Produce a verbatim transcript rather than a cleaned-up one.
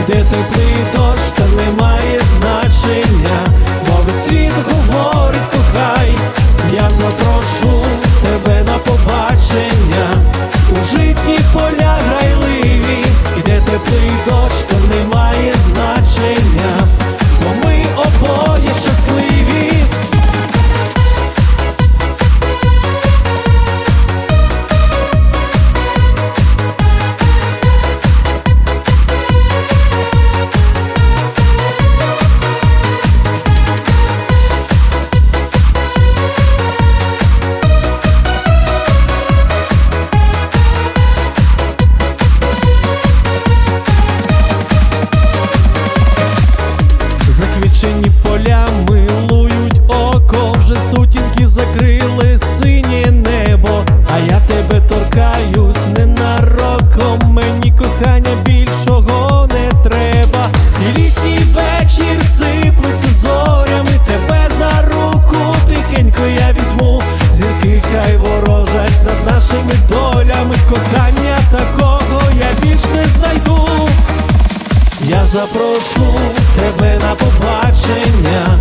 Іде теплий дощ, та немає значення, бо весь світ говорить кохай. Я запрошу тебе на побачення у житні поля грайливі. Іде теплий дощ, та немає значення, бо ми обоє щасливі. Заквітчені поля милують око, вже сутінки закрили синє небо, а я тебе торкаюсь ненароком, мені кохання більшого не треба. І літній вечір сиплеться зорями, тебе за руку тихенько я візьму. Зірки хай ворожать над нашими долями, кохання такого я більш не знайду. Я запрошу тебе на побачення